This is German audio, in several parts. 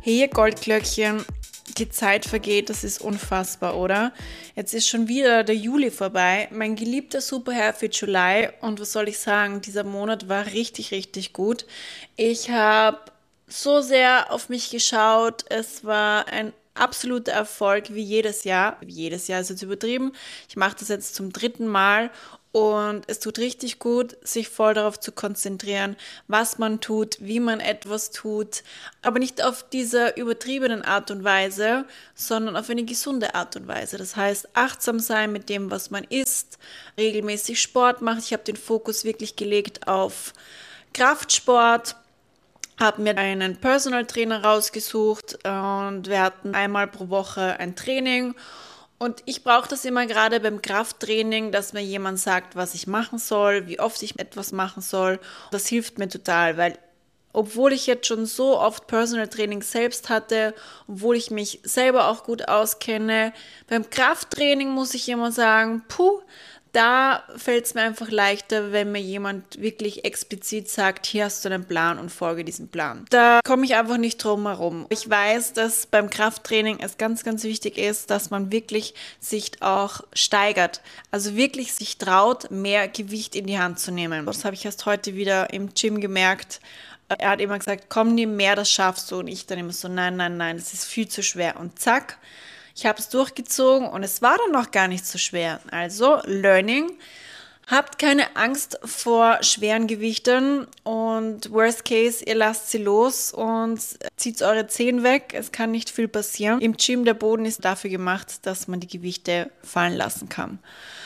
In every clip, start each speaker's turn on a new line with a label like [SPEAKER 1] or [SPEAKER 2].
[SPEAKER 1] Hey, ihr Goldglöckchen, die Zeit vergeht, das ist unfassbar, oder? Jetzt ist schon wieder der Juli vorbei, mein geliebter Super Happy July, und was soll ich sagen, dieser Monat war richtig, richtig gut. Ich habe so sehr auf mich geschaut, es war ein absoluter Erfolg wie jedes Jahr. Wie jedes Jahr ist jetzt übertrieben. Ich mache das jetzt zum dritten Mal und es tut richtig gut, sich voll darauf zu konzentrieren, was man tut, wie man etwas tut, aber nicht auf diese übertriebenen Art und Weise, sondern auf eine gesunde Art und Weise. Das heißt, achtsam sein mit dem, was man isst, regelmäßig Sport machen. Ich habe den Fokus wirklich gelegt auf Kraftsport, habe mir einen Personal Trainer rausgesucht und wir hatten einmal pro Woche ein Training. Und ich brauche das immer gerade beim Krafttraining, dass mir jemand sagt, was ich machen soll, wie oft ich etwas machen soll. Das hilft mir total, weil obwohl ich jetzt schon so oft Personal Training selbst hatte, obwohl ich mich selber auch gut auskenne, beim Krafttraining muss ich immer sagen, puh, da fällt es mir einfach leichter, wenn mir jemand wirklich explizit sagt, hier hast du einen Plan und folge diesem Plan. Da komme ich einfach nicht drum herum. Ich weiß, dass beim Krafttraining es ganz, ganz wichtig ist, dass man wirklich sich auch steigert. Also wirklich sich traut, mehr Gewicht in die Hand zu nehmen. Das habe ich erst heute wieder im Gym gemerkt. Er hat immer gesagt, komm, nimm mehr, das schaffst du. Und ich dann immer so, nein, nein, nein, das ist viel zu schwer. Und zack, ich habe es durchgezogen und es war dann noch gar nicht so schwer. Also, Learning. Habt keine Angst vor schweren Gewichten und worst case, ihr lasst sie los und zieht eure Zehen weg. Es kann nicht viel passieren. Im Gym, der Boden ist dafür gemacht, dass man die Gewichte fallen lassen kann.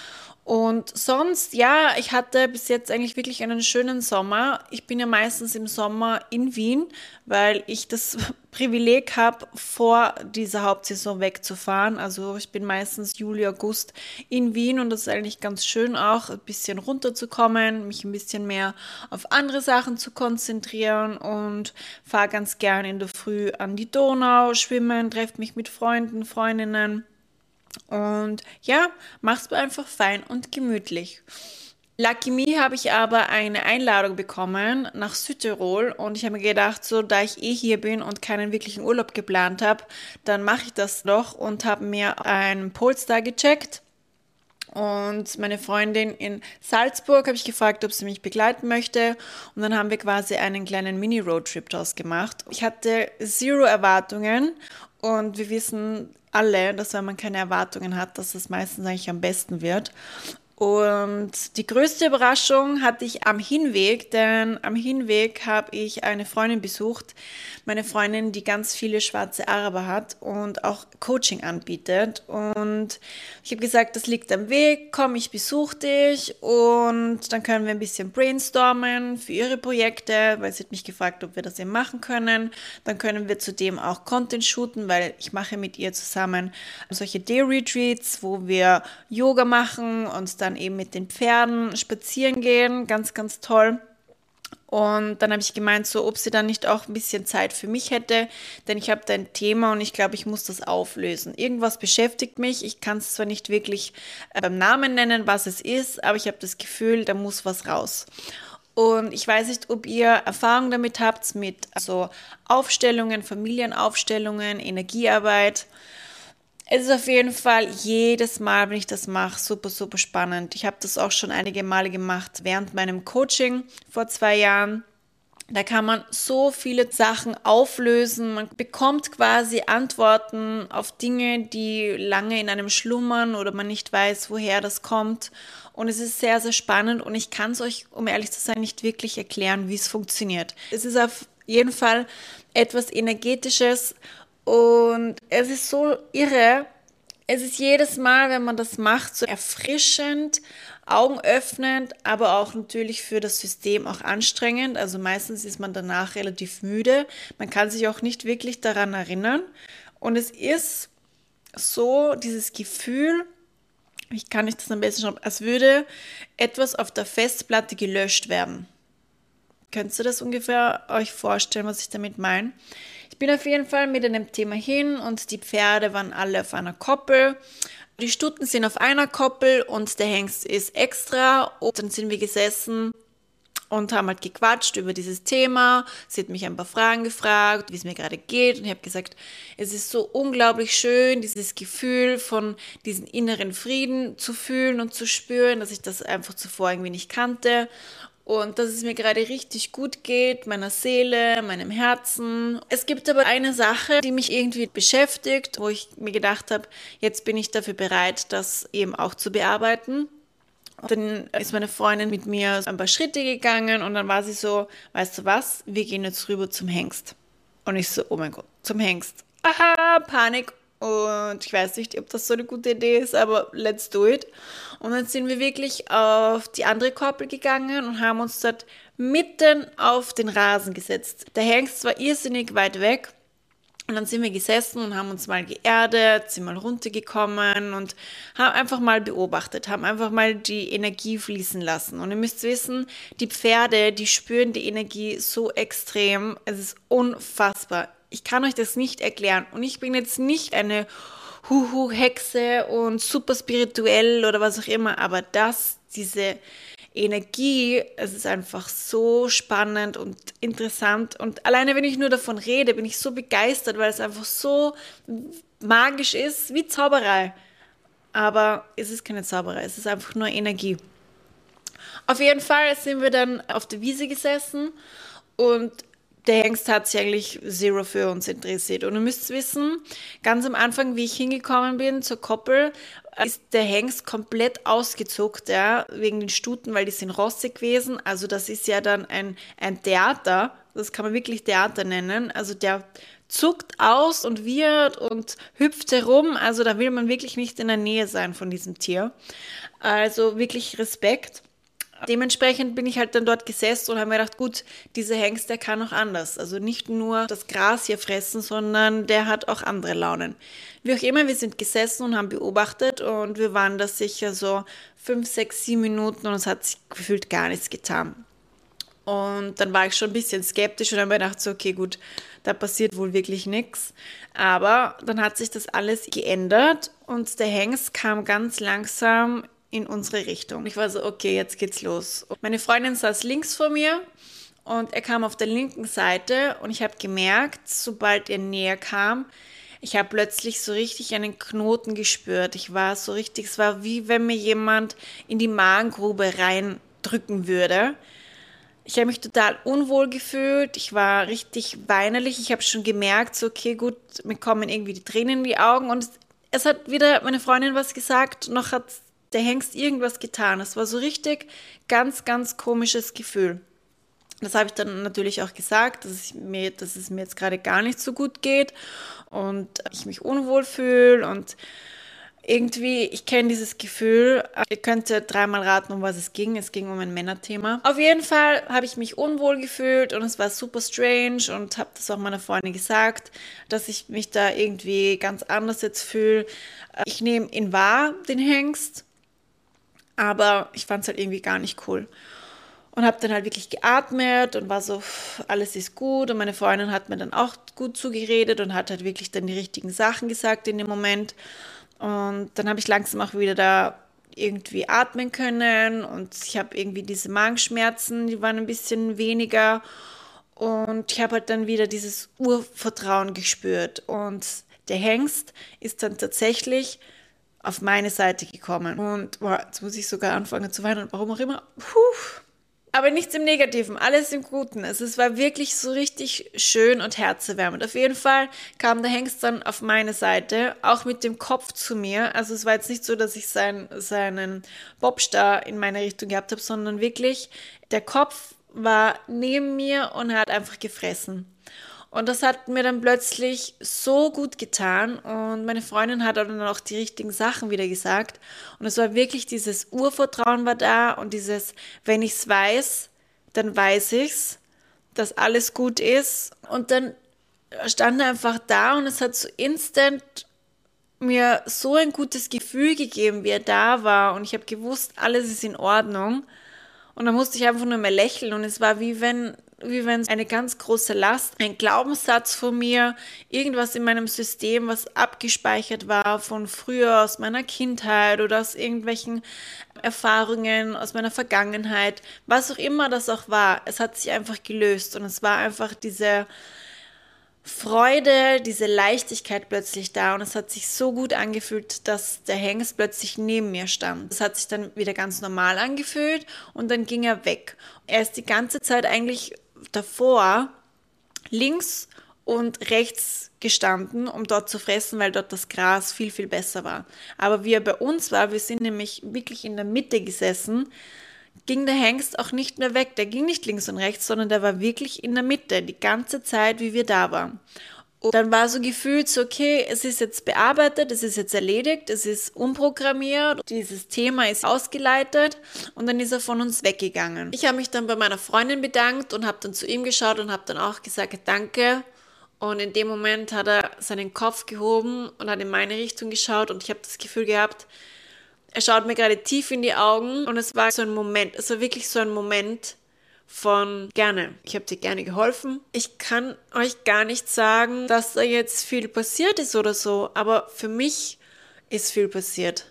[SPEAKER 1] Und sonst, ja, ich hatte bis jetzt eigentlich wirklich einen schönen Sommer. Ich bin ja meistens im Sommer in Wien, weil ich das Privileg habe, vor dieser Hauptsaison wegzufahren. Also ich bin meistens Juli, August in Wien und das ist eigentlich ganz schön auch, ein bisschen runterzukommen, mich ein bisschen mehr auf andere Sachen zu konzentrieren und fahre ganz gern in der Früh an die Donau, schwimmen, treffe mich mit Freunden, Freundinnen. Und ja, mach's mir einfach fein und gemütlich. Lucky Me habe ich aber eine Einladung bekommen nach Südtirol und ich habe mir gedacht, so da ich eh hier bin und keinen wirklichen Urlaub geplant habe, dann mache ich das doch und habe mir einen Polestar gecheckt. Und meine Freundin in Salzburg habe ich gefragt, ob sie mich begleiten möchte. Und dann haben wir quasi einen kleinen Mini-Roadtrip daraus gemacht. Ich hatte zero Erwartungen und wir wissen alle, dass wenn man keine Erwartungen hat, dass es meistens eigentlich am besten wird. Und die größte Überraschung hatte ich am Hinweg, denn am Hinweg habe ich eine Freundin besucht, meine Freundin, die ganz viele schwarze Araber hat und auch Coaching anbietet. Und ich habe gesagt, das liegt am Weg, komm, ich besuche dich und dann können wir ein bisschen brainstormen für ihre Projekte, weil sie hat mich gefragt, ob wir das eben machen können. Dann können wir zudem auch Content shooten, weil ich mache mit ihr zusammen solche Day-Retreats, wo wir Yoga machen und dann eben mit den Pferden spazieren gehen, ganz, ganz toll. Und dann habe ich gemeint, so ob sie dann nicht auch ein bisschen Zeit für mich hätte, denn ich habe da ein Thema und ich glaube, ich muss das auflösen. Irgendwas beschäftigt mich, ich kann es zwar nicht wirklich beim Namen nennen, was es ist, aber ich habe das Gefühl, da muss was raus. Und ich weiß nicht, ob ihr Erfahrung damit habt, mit so Aufstellungen, Familienaufstellungen, Energiearbeit. Es ist auf jeden Fall jedes Mal, wenn ich das mache, super, super spannend. Ich habe das auch schon einige Male gemacht während meinem Coaching vor 2 Jahren. Da kann man so viele Sachen auflösen. Man bekommt quasi Antworten auf Dinge, die lange in einem schlummern oder man nicht weiß, woher das kommt. Und es ist sehr, sehr spannend und ich kann es euch, um ehrlich zu sein, nicht wirklich erklären, wie es funktioniert. Es ist auf jeden Fall etwas Energetisches und es ist so irre. Es ist jedes Mal, wenn man das macht, so erfrischend, augenöffnend, aber auch natürlich für das System auch anstrengend. Also meistens ist man danach relativ müde. Man kann sich auch nicht wirklich daran erinnern. Und es ist so dieses Gefühl, wie kann ich das am besten schreiben, als würde etwas auf der Festplatte gelöscht werden. Könnt ihr das ungefähr euch vorstellen, was ich damit meine? Ich bin auf jeden Fall mit einem Thema hin und die Pferde waren alle auf einer Koppel. Die Stuten sind auf einer Koppel und der Hengst ist extra. Und dann sind wir gesessen und haben halt gequatscht über dieses Thema. Sie hat mich ein paar Fragen gefragt, wie es mir gerade geht. Und ich habe gesagt, es ist so unglaublich schön, dieses Gefühl von diesem inneren Frieden zu fühlen und zu spüren, dass ich das einfach zuvor irgendwie nicht kannte. Und dass es mir gerade richtig gut geht, meiner Seele, meinem Herzen. Es gibt aber eine Sache, die mich irgendwie beschäftigt, wo ich mir gedacht habe, jetzt bin ich dafür bereit, das eben auch zu bearbeiten. Und dann ist meine Freundin mit mir ein paar Schritte gegangen und dann war sie so, weißt du was, wir gehen jetzt rüber zum Hengst. Und ich so, oh mein Gott, zum Hengst. Aha, Panik. Und ich weiß nicht, ob das so eine gute Idee ist, aber let's do it. Und dann sind wir wirklich auf die andere Koppel gegangen und haben uns dort mitten auf den Rasen gesetzt. Der Hengst war irrsinnig weit weg. Und dann sind wir gesessen und haben uns mal geerdet, sind mal runtergekommen und haben einfach mal beobachtet, haben einfach mal die Energie fließen lassen. Und ihr müsst wissen, die Pferde, die spüren die Energie so extrem. Es ist unfassbar. Ich kann euch das nicht erklären. Und ich bin jetzt nicht eine Huhu-Hexe und super spirituell oder was auch immer, aber diese Energie, es ist einfach so spannend und interessant. Und alleine, wenn ich nur davon rede, bin ich so begeistert, weil es einfach so magisch ist, wie Zauberei. Aber es ist keine Zauberei, es ist einfach nur Energie. Auf jeden Fall sind wir dann auf der Wiese gesessen und der Hengst hat sich eigentlich zero für uns interessiert. Und ihr müsst wissen, ganz am Anfang, wie ich hingekommen bin zur Koppel, ist der Hengst komplett ausgezuckt, ja, wegen den Stuten, weil die sind rostig gewesen. Also das ist ja dann ein Theater, das kann man wirklich Theater nennen. Also der zuckt aus und wird und hüpft herum. Also da will man wirklich nicht in der Nähe sein von diesem Tier. Also wirklich Respekt. Dementsprechend bin ich halt dann dort gesessen und habe mir gedacht, gut, dieser Hengst, der kann auch anders. Also nicht nur das Gras hier fressen, sondern der hat auch andere Launen. Wie auch immer, wir sind gesessen und haben beobachtet und wir waren da sicher so 5, 6, 7 Minuten und es hat sich gefühlt gar nichts getan. Und dann war ich schon ein bisschen skeptisch und habe mir gedacht, so, okay, gut, da passiert wohl wirklich nichts. Aber dann hat sich das alles geändert und der Hengst kam ganz langsam in unsere Richtung. Ich war so, okay, jetzt geht's los. Und meine Freundin saß links vor mir und er kam auf der linken Seite und ich habe gemerkt, sobald er näher kam, ich habe plötzlich so richtig einen Knoten gespürt. Ich war so richtig, es war wie wenn mir jemand in die Magengrube reindrücken würde. Ich habe mich total unwohl gefühlt, ich war richtig weinerlich, ich habe schon gemerkt, so okay, gut, mir kommen irgendwie die Tränen in die Augen und es hat wieder meine Freundin was gesagt, noch hat der Hengst irgendwas getan. Es war so richtig ganz, ganz komisches Gefühl. Das habe ich dann natürlich auch gesagt, dass es mir jetzt gerade gar nicht so gut geht und ich mich unwohl fühle und irgendwie, ich kenne dieses Gefühl. Ihr könnt ja 3-mal raten, um was es ging. Es ging um ein Männerthema. Auf jeden Fall habe ich mich unwohl gefühlt und es war super strange und habe das auch meiner Freundin gesagt, dass ich mich da irgendwie ganz anders jetzt fühle. Ich nehme ihn wahr, den Hengst, aber ich fand es halt irgendwie gar nicht cool. Und habe dann halt wirklich geatmet und war so, alles ist gut. Und meine Freundin hat mir dann auch gut zugeredet und hat halt wirklich dann die richtigen Sachen gesagt in dem Moment. Und dann habe ich langsam auch wieder da irgendwie atmen können und ich habe irgendwie diese Magenschmerzen, die waren ein bisschen weniger. Und ich habe halt dann wieder dieses Urvertrauen gespürt. Und der Hengst ist dann tatsächlich auf meine Seite gekommen. Und boah, jetzt muss ich sogar anfangen zu weinen, warum auch immer. Puh. Aber nichts im Negativen, alles im Guten. Also es war wirklich so richtig schön und herzerwärmend. Auf jeden Fall kam der Hengst dann auf meine Seite, auch mit dem Kopf zu mir. Also es war jetzt nicht so, dass ich seinen Bobstar in meine Richtung gehabt habe, sondern wirklich, der Kopf war neben mir und er hat einfach gefressen. Und das hat mir dann plötzlich so gut getan und meine Freundin hat dann auch die richtigen Sachen wieder gesagt. Und es war wirklich dieses Urvertrauen war da und dieses, wenn ich es weiß, dann weiß ich's, dass alles gut ist. Und dann stand er einfach da und es hat so instant mir so ein gutes Gefühl gegeben, wie er da war. Und ich habe gewusst, alles ist in Ordnung. Und dann musste ich einfach nur mehr lächeln und es war wie wenn wie wenn es eine ganz große Last, ein Glaubenssatz von mir, irgendwas in meinem System, was abgespeichert war von früher, aus meiner Kindheit oder aus irgendwelchen Erfahrungen, aus meiner Vergangenheit, was auch immer das auch war. Es hat sich einfach gelöst und es war einfach diese Freude, diese Leichtigkeit plötzlich da und es hat sich so gut angefühlt, dass der Hengst plötzlich neben mir stand. Es hat sich dann wieder ganz normal angefühlt und dann ging er weg. Er ist die ganze Zeit eigentlich davor links und rechts gestanden, um dort zu fressen, weil dort das Gras viel, viel besser war. Aber wie er bei uns war, wir sind nämlich wirklich in der Mitte gesessen, ging der Hengst auch nicht mehr weg. Der ging nicht links und rechts, sondern der war wirklich in der Mitte, die ganze Zeit, wie wir da waren. Und dann war so gefühlt so, okay, es ist jetzt bearbeitet, es ist jetzt erledigt, es ist umprogrammiert, dieses Thema ist ausgeleitet und dann ist er von uns weggegangen. Ich habe mich dann bei meiner Freundin bedankt und habe dann zu ihm geschaut und habe dann auch gesagt, danke. Und in dem Moment hat er seinen Kopf gehoben und hat in meine Richtung geschaut und ich habe das Gefühl gehabt, er schaut mir gerade tief in die Augen und es war so ein Moment, es war wirklich so ein Moment von gerne. Ich habe dir gerne geholfen. Ich kann euch gar nicht sagen, dass da jetzt viel passiert ist oder so, aber für mich ist viel passiert.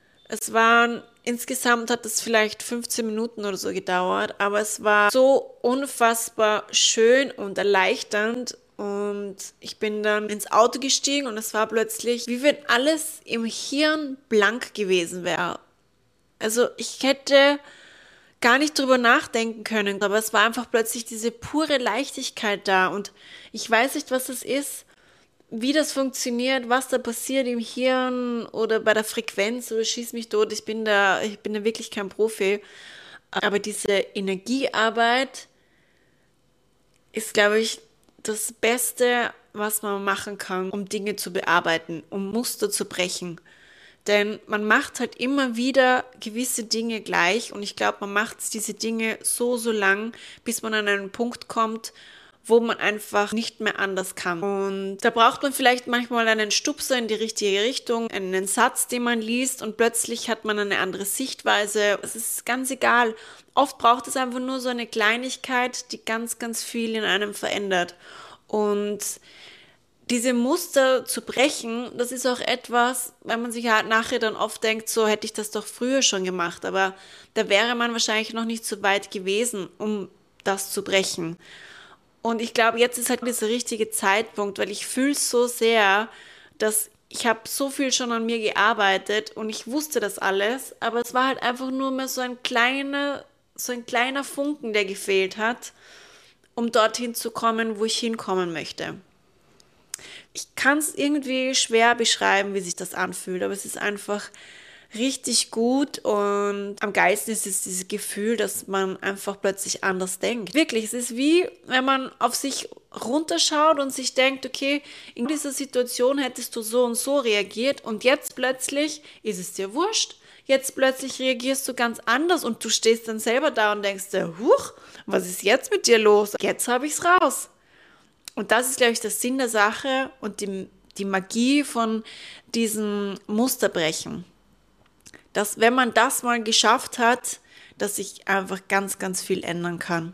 [SPEAKER 1] Insgesamt hat es vielleicht 15 Minuten oder so gedauert, aber es war so unfassbar schön und erleichternd. Und ich bin dann ins Auto gestiegen und es war plötzlich, wie wenn alles im Hirn blank gewesen wäre. Also ich hätte gar nicht drüber nachdenken können, aber es war einfach plötzlich diese pure Leichtigkeit da und ich weiß nicht, was das ist, wie das funktioniert, was da passiert im Hirn oder bei der Frequenz oder schieß mich tot, ich bin da wirklich kein Profi, aber diese Energiearbeit ist, glaube ich, das Beste, was man machen kann, um Dinge zu bearbeiten, um Muster zu brechen. Denn man macht halt immer wieder gewisse Dinge gleich und ich glaube, man macht diese Dinge so lang, bis man an einen Punkt kommt, wo man einfach nicht mehr anders kann. Und da braucht man vielleicht manchmal einen Stupser in die richtige Richtung, einen Satz, den man liest und plötzlich hat man eine andere Sichtweise. Es ist ganz egal. Oft braucht es einfach nur so eine Kleinigkeit, die ganz, ganz viel in einem verändert. Und diese Muster zu brechen, das ist auch etwas, wenn man sich halt nachher dann oft denkt, so hätte ich das doch früher schon gemacht, aber da wäre man wahrscheinlich noch nicht so weit gewesen, um das zu brechen. Und ich glaube, jetzt ist halt dieser richtige Zeitpunkt, weil ich fühle so sehr, dass ich habe so viel schon an mir gearbeitet und ich wusste das alles, aber es war halt einfach nur mehr so ein kleiner Funken, der gefehlt hat, um dorthin zu kommen, wo ich hinkommen möchte. Ich kann es irgendwie schwer beschreiben, wie sich das anfühlt, aber es ist einfach richtig gut und am geilsten ist es dieses Gefühl, dass man einfach plötzlich anders denkt. Wirklich, es ist wie, wenn man auf sich runterschaut und sich denkt, okay, in dieser Situation hättest du so und so reagiert und jetzt plötzlich ist es dir wurscht. Jetzt plötzlich reagierst du ganz anders und du stehst dann selber da und denkst dir, huch, was ist jetzt mit dir los? Jetzt habe ich es raus. Und das ist, glaube ich, der Sinn der Sache und die Magie von diesem Musterbrechen. Dass, wenn man das mal geschafft hat, dass sich einfach ganz, ganz viel ändern kann.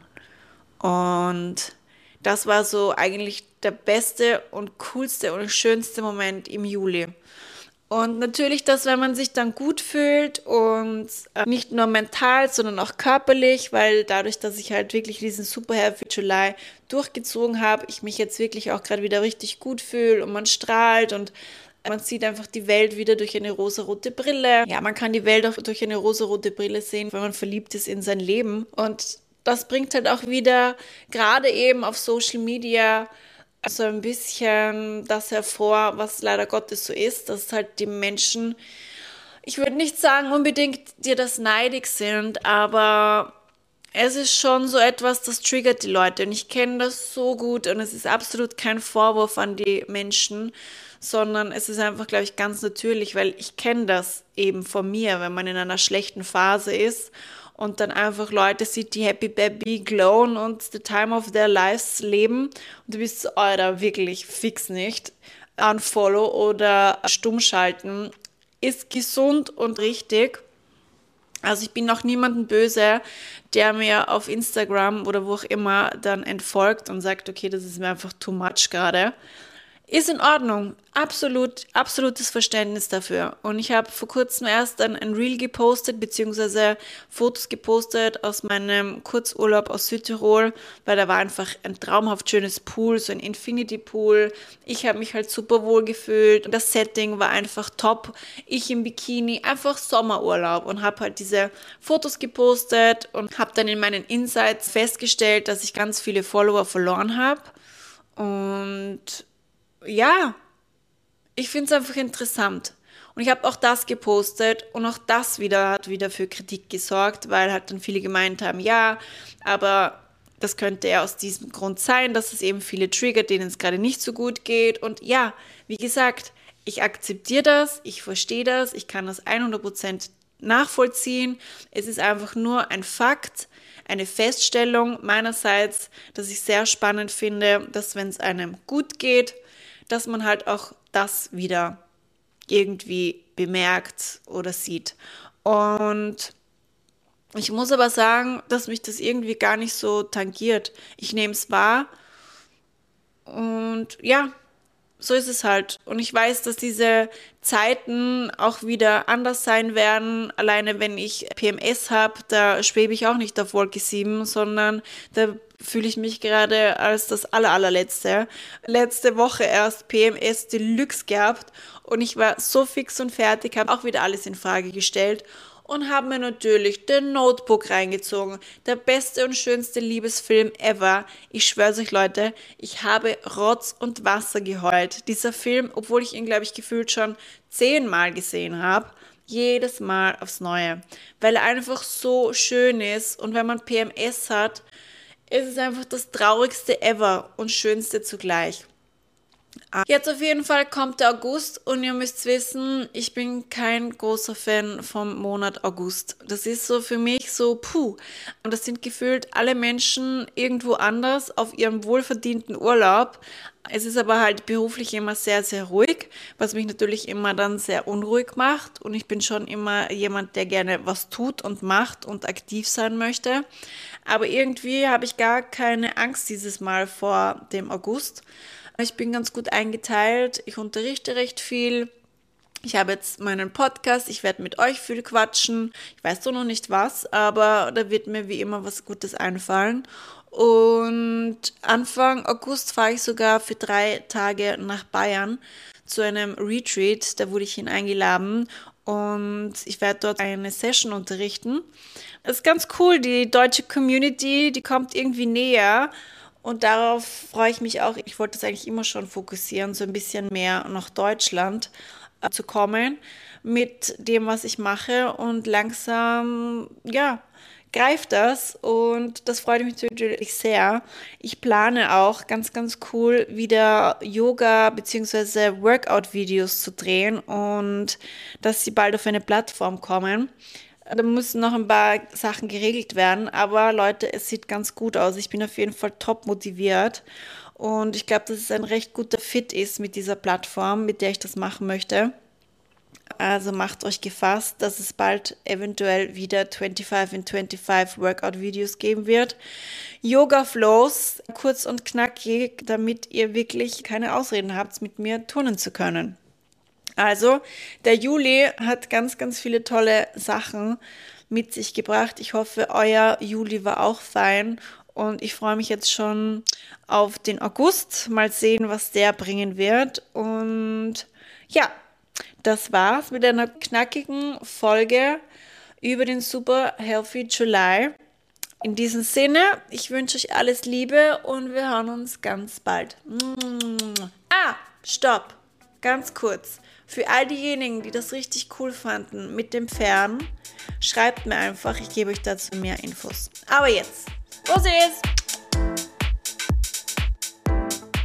[SPEAKER 1] Und das war so eigentlich der beste und coolste und schönste Moment im Juli. Und natürlich, dass wenn man sich dann gut fühlt und nicht nur mental, sondern auch körperlich, weil dadurch, dass ich halt wirklich diesen Super Healthy July durchgezogen habe, ich mich jetzt wirklich auch gerade wieder richtig gut fühle und man strahlt und man sieht einfach die Welt wieder durch eine rosarote Brille. Ja, man kann die Welt auch durch eine rosarote Brille sehen, wenn man verliebt ist in sein Leben. Und das bringt halt auch wieder, gerade eben auf Social Media, so ein bisschen das hervor, was leider Gottes so ist, dass halt die Menschen, ich würde nicht sagen unbedingt, dir das neidig sind, aber es ist schon so etwas, das triggert die Leute und ich kenne das so gut und es ist absolut kein Vorwurf an die Menschen, sondern es ist einfach, glaube ich, ganz natürlich, weil ich kenne das eben von mir, wenn man in einer schlechten Phase ist und dann einfach Leute sieht, die happy baby glowen und the time of their lives leben und du bist so, Alter, wirklich fix nicht. Unfollow oder stumm schalten ist gesund und richtig. Also ich bin noch niemandem böse, der mir auf Instagram oder wo auch immer dann entfolgt und sagt, okay, das ist mir einfach too much gerade. Ist in Ordnung. Absolutes Verständnis dafür. Und ich habe vor kurzem erst ein Reel gepostet, beziehungsweise Fotos gepostet aus meinem Kurzurlaub aus Südtirol, weil da war einfach ein traumhaft schönes Pool, so ein Infinity Pool. Ich habe mich halt super wohl gefühlt und das Setting war einfach top. Ich im Bikini, einfach Sommerurlaub und habe halt diese Fotos gepostet und habe dann in meinen Insights festgestellt, dass ich ganz viele Follower verloren habe. Und ja, ich finde es einfach interessant. Und ich habe auch das gepostet und auch das hat wieder für Kritik gesorgt, weil halt dann viele gemeint haben, ja, aber das könnte ja aus diesem Grund sein, dass es eben viele triggert, denen es gerade nicht so gut geht. Und ja, wie gesagt, ich akzeptiere das, ich verstehe das, ich kann das 100% nachvollziehen. Es ist einfach nur ein Fakt, eine Feststellung meinerseits, dass ich sehr spannend finde, dass wenn es einem gut geht, dass man halt auch das wieder irgendwie bemerkt oder sieht. Und ich muss aber sagen, dass mich das irgendwie gar nicht so tangiert. Ich nehme es wahr und ja, so ist es halt. Und ich weiß, dass diese Zeiten auch wieder anders sein werden. Alleine wenn ich PMS habe, da schwebe ich auch nicht auf Wolke 7, sondern da fühle ich mich gerade als das allerletzte. Letzte Woche erst PMS Deluxe gehabt und ich war so fix und fertig, habe auch wieder alles in Frage gestellt und habe mir natürlich den Notebook reingezogen. Der beste und schönste Liebesfilm ever. Ich schwöre euch, Leute, ich habe Rotz und Wasser geheult. Dieser Film, obwohl ich ihn, glaube ich, gefühlt schon 10-mal gesehen habe, jedes Mal aufs Neue, weil er einfach so schön ist und wenn man PMS hat, ist es einfach das traurigste ever und schönste zugleich. Jetzt auf jeden Fall kommt der August und ihr müsst wissen, ich bin kein großer Fan vom Monat August. Das ist so für mich so puh. Und das sind gefühlt alle Menschen irgendwo anders auf ihrem wohlverdienten Urlaub. Es ist aber halt beruflich immer sehr ruhig, was mich natürlich immer dann sehr unruhig macht. Und ich bin schon immer jemand, der gerne was tut und macht und aktiv sein möchte. Aber irgendwie habe ich gar keine Angst dieses Mal vor dem August. Ich bin ganz gut eingeteilt, ich unterrichte recht viel. Ich habe jetzt meinen Podcast, ich werde mit euch viel quatschen. Ich weiß so noch nicht was, aber da wird mir wie immer was Gutes einfallen. Und Anfang August fahre ich sogar für 3 Tage nach Bayern zu einem Retreat. Da wurde ich hineingeladen und ich werde dort eine Session unterrichten. Das ist ganz cool, die deutsche Community, die kommt irgendwie näher. Und darauf freue ich mich auch. Ich wollte das eigentlich immer schon fokussieren, so ein bisschen mehr nach Deutschland zu kommen mit dem, was ich mache. Und langsam, ja, greift das und das freut mich natürlich sehr. Ich plane auch ganz cool wieder Yoga- bzw. Workout-Videos zu drehen und dass sie bald auf eine Plattform kommen. Da müssen noch ein paar Sachen geregelt werden, aber Leute, es sieht ganz gut aus. Ich bin auf jeden Fall top motiviert und ich glaube, dass es ein recht guter Fit ist mit dieser Plattform, mit der ich das machen möchte. Also macht euch gefasst, dass es bald eventuell wieder 25 in 25 Workout-Videos geben wird. Yoga-Flows, kurz und knackig, damit ihr wirklich keine Ausreden habt, mit mir turnen zu können. Also, der Juli hat ganz viele tolle Sachen mit sich gebracht. Ich hoffe, euer Juli war auch fein und ich freue mich jetzt schon auf den August. Mal sehen, was der bringen wird. Und ja, das war's mit einer knackigen Folge über den Super Healthy July. In diesem Sinne, ich wünsche euch alles Liebe und wir hören uns ganz bald. Stopp, ganz kurz. Für all diejenigen, die das richtig cool fanden mit dem Fern, schreibt mir einfach, ich gebe euch dazu mehr Infos. Aber jetzt, los geht's!